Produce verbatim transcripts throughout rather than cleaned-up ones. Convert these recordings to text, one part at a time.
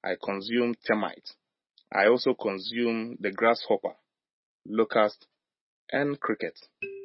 I consume termites. I also consume the grasshopper, locust, and crickets.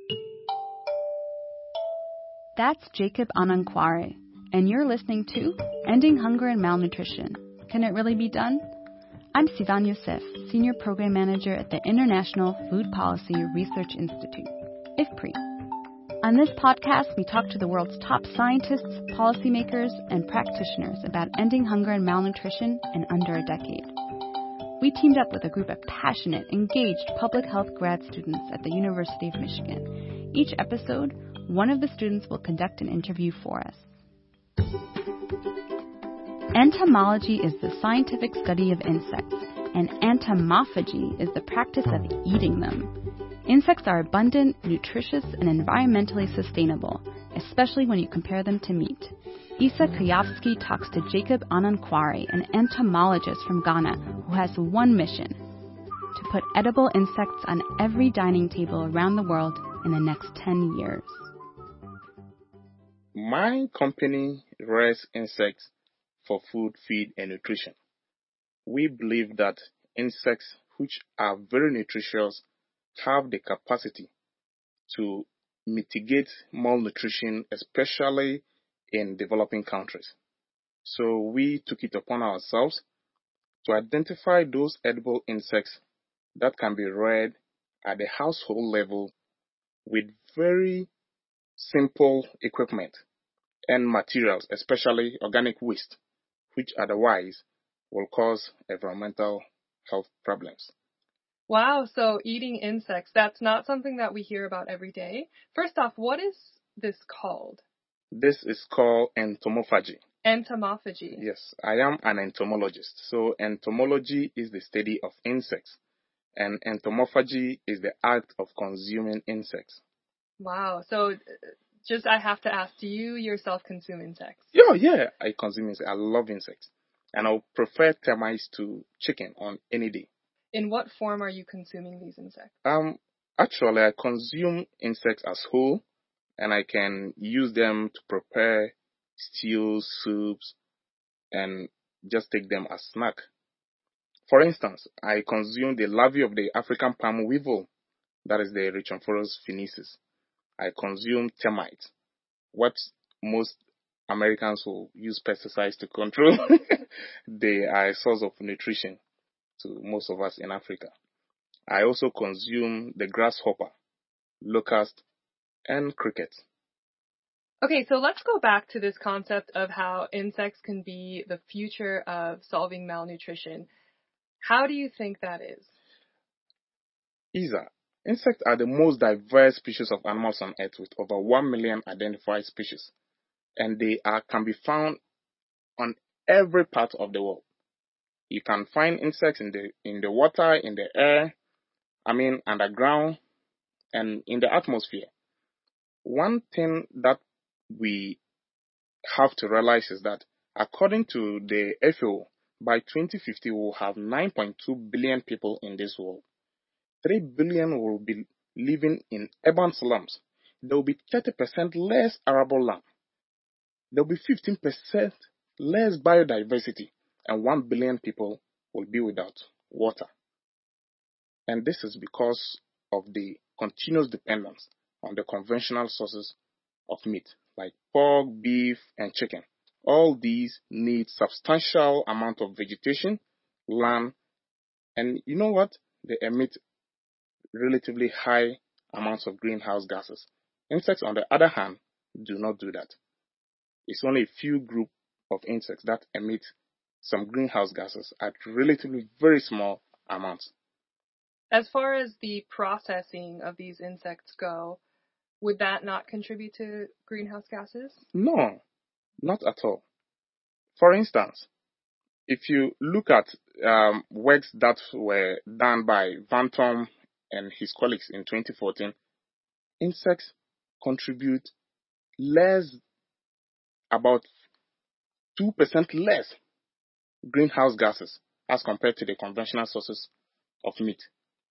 That's Jacob Anankware, and you're listening to Ending Hunger and Malnutrition. Can it really be done? I'm Sivan Youssef, Senior Program Manager at the International Food Policy Research Institute, I F P R I. On this podcast, we talk to the world's top scientists, policymakers, and practitioners about ending hunger and malnutrition in under a decade. We teamed up with a group of passionate, engaged public health grad students at the University of Michigan. Each episode, one of the students will conduct an interview for us. Entomology is the scientific study of insects, and entomophagy is the practice of eating them. Insects are abundant, nutritious, and environmentally sustainable, especially when you compare them to meat. Isa Kuyavsky talks to Jacob Anankware, an entomologist from Ghana who has one mission: to put edible insects on every dining table around the world in the next ten years. My company rears insects for food, feed, and nutrition. We believe that insects, which are very nutritious, have the capacity to mitigate malnutrition, especially in developing countries. So we took it upon ourselves to identify those edible insects that can be reared at the household level with very simple equipment and materials, especially organic waste, which otherwise will cause environmental health problems. Wow, so eating insects, that's not something that we hear about every day. First off, what is this called? This is called entomophagy. Entomophagy. Yes, I am an entomologist. So entomology is the study of insects, and entomophagy is the act of consuming insects. Wow, so just I have to ask, do you yourself consume insects? Yeah, yeah, I consume insects. I love insects. And I prefer termites to chicken on any day. In what form are you consuming these insects? Um, actually, I consume insects as whole, and I can use them to prepare stews, soups, and just take them as snack. For instance, I consume the larvae of the African palm weevil, that is the Rhynchophorus finesis. I consume termites, what most Americans will use pesticides to control. They are a source of nutrition to most of us in Africa. I also consume the grasshopper, locust, and cricket. Okay, so let's go back to this concept of how insects can be the future of solving malnutrition. How do you think that is? Isa, insects are the most diverse species of animals on Earth with over one million identified species, and they are, can be found on every part of the world. You can find insects in the in the water, in the air, I mean underground, and in the atmosphere. One thing that we have to realize is that according to the F A O, by twenty fifty we will have nine point two billion people in this world. three billion will be living in urban slums. There will be thirty percent less arable land. There will be fifteen percent less biodiversity, and one billion people will be without water. And this is because of the continuous dependence on the conventional sources of meat, like pork, beef, and chicken. All these need substantial amount of vegetation, land, and you know what? They emit relatively high amounts of greenhouse gases. Insects, on the other hand, do not do that. It's only a few group of insects that emit some greenhouse gases at relatively very small amounts. As far as the processing of these insects go, would that not contribute to greenhouse gases? No, not at all. For instance, if you look at um, works that were done by Van Tom and his colleagues in twenty fourteen, insects contribute less, about two percent less greenhouse gases as compared to the conventional sources of meat.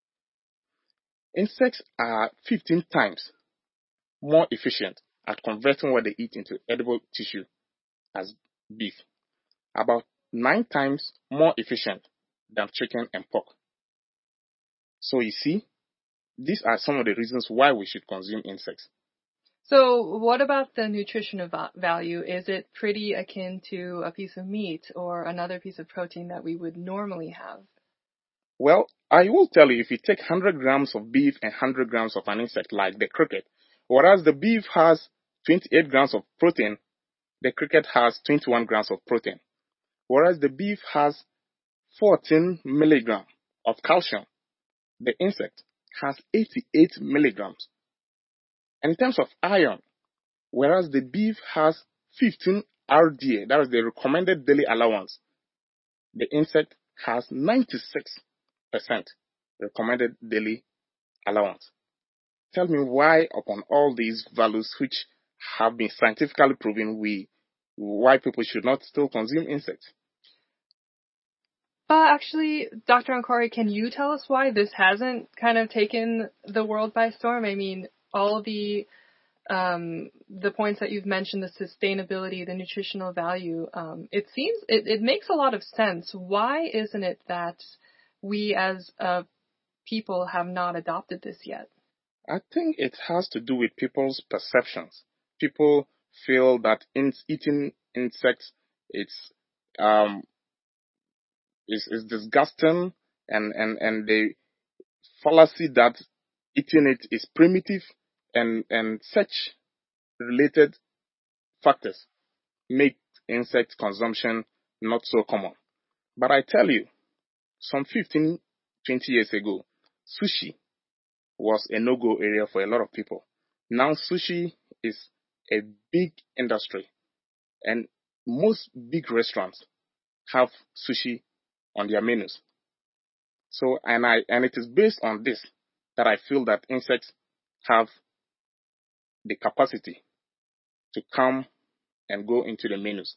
Insects are fifteen times more efficient at converting what they eat into edible tissue as beef, about nine times more efficient than chicken and pork. So you see, these are some of the reasons why we should consume insects. So what about the nutritional va- value? Is it pretty akin to a piece of meat or another piece of protein that we would normally have? Well, I will tell you, if you take one hundred grams of beef and one hundred grams of an insect like the cricket, whereas the beef has twenty-eight grams of protein, the cricket has twenty-one grams of protein. Whereas the beef has fourteen milligrams of calcium, the insect has eighty-eight milligrams. In terms of iron, whereas the beef has fifteen R D A, that is the recommended daily allowance, the insect has ninety-six percent recommended daily allowance. Tell me why, upon all these values which have been scientifically proven, we why people should not still consume insects. Uh, actually, Doctor Ankwari, can you tell us why this hasn't kind of taken the world by storm? I mean, all the um, the points that you've mentioned, the sustainability, the nutritional value, um, it seems, it, it makes a lot of sense. Why isn't it that we as a people have not adopted this yet? I think it has to do with people's perceptions. People feel that in eating insects it's um is is disgusting, and and and the fallacy that eating it is primitive, and and such related factors make insect consumption not so common. But I tell you, some fifteen, twenty years ago, sushi was a no-go area for a lot of people. Now sushi is a big industry, and most big restaurants have sushi on their menus. So, and I, and it is based on this that I feel that insects have the capacity to come and go into the menus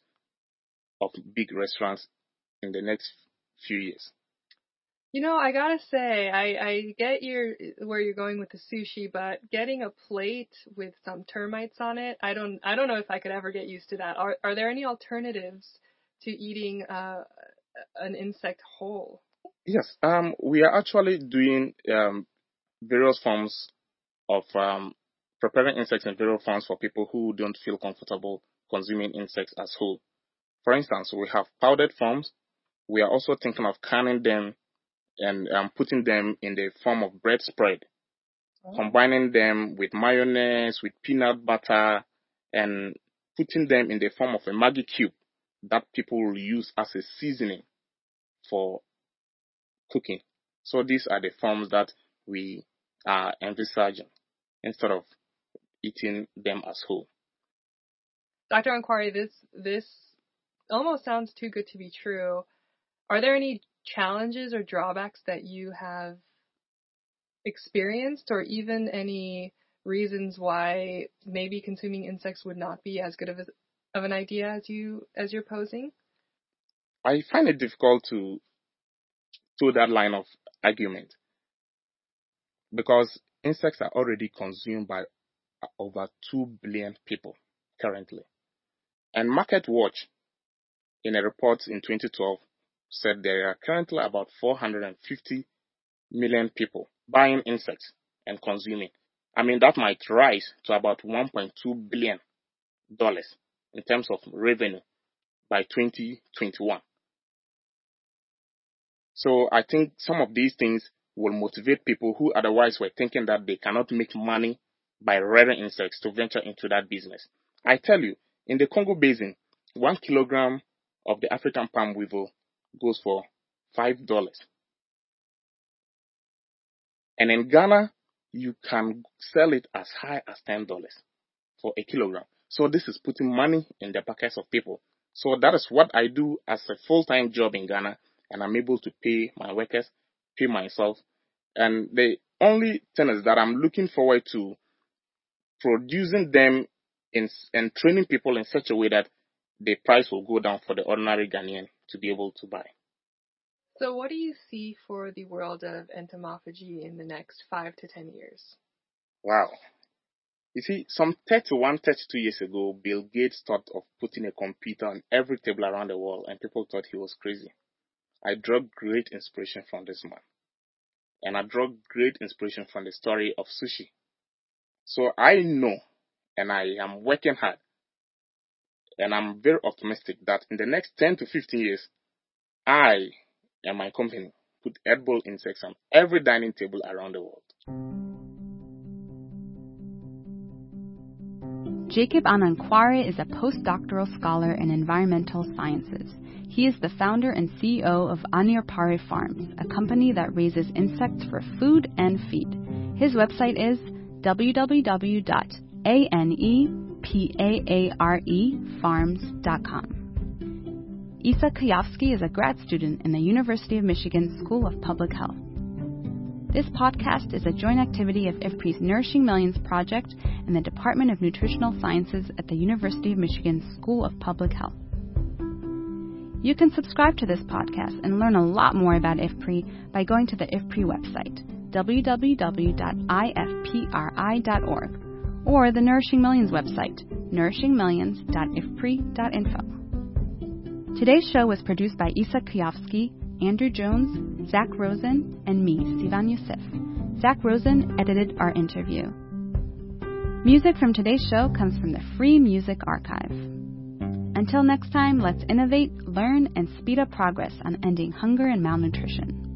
of big restaurants in the next few years. You know, I gotta say, I, I get your where you're going with the sushi, but getting a plate with some termites on it, I don't I don't know if I could ever get used to that. Are are there any alternatives to eating uh, an insect whole? Yes, um, we are actually doing um, various forms of um, preparing insects in various forms for people who don't feel comfortable consuming insects as whole. For instance, we have powdered forms. We are also thinking of canning them and um, putting them in the form of bread spread, Oh. combining them with mayonnaise, with peanut butter, and putting them in the form of a Maggi cube that people will use as a seasoning for cooking. So these are the forms that we are envisaging instead of eating them as whole. Doctor Ankwari, this this almost sounds too good to be true. Are there any challenges or drawbacks that you have experienced, or even any reasons why maybe consuming insects would not be as good of, a, of an idea as you as you're posing? I find it difficult to toe that line of argument because insects are already consumed by over two billion people currently. And Market Watch, in a report in twenty twelve, said there are currently about four hundred fifty million people buying insects and consuming. I mean, that might rise to about one point two billion dollars in terms of revenue by twenty twenty-one. So I think some of these things will motivate people who otherwise were thinking that they cannot make money by rearing insects to venture into that business. I tell you, in the Congo Basin, one kilogram of the African palm weevil goes for five dollars. And in Ghana, you can sell it as high as ten dollars for a kilogram. So this is putting money in the pockets of people. So that is what I do as a full-time job in Ghana, and I'm able to pay my workers, pay myself. And the only thing is that I'm looking forward to producing them in, and training people in such a way that the price will go down for the ordinary Ghanaian to be able to buy. So what do you see for the world of entomophagy in the next five to ten years? Wow. You see, some thirty-one, thirty-two years ago, Bill Gates thought of putting a computer on every table around the world, and people thought he was crazy. I draw great inspiration from this man. And I draw great inspiration from the story of sushi. So I know, and I am working hard, and I'm very optimistic that in the next ten to fifteen years, I and my company put edible insects on every dining table around the world. Jacob Anand-Kware is a postdoctoral scholar in environmental sciences. He is the founder and C E O of Anearpare Farms, a company that raises insects for food and feed. His website is w w w dot anearpare farms dot com. Isa Kuyavsky is a grad student in the University of Michigan School of Public Health. This podcast is a joint activity of I F P R I's Nourishing Millions project and the Department of Nutritional Sciences at the University of Michigan School of Public Health. You can subscribe to this podcast and learn a lot more about I F P R I by going to the I F P R I website, w w w dot i f p r i dot org, or the Nourishing Millions website, nourishing millions dot i f p r i dot info. Today's show was produced by Isa Kuyavsky, Andrew Jones, Zach Rosen, and me, Sivan Yosef. Zach Rosen edited our interview. Music from today's show comes from the Free Music Archive. Until next time, let's innovate, learn, and speed up progress on ending hunger and malnutrition.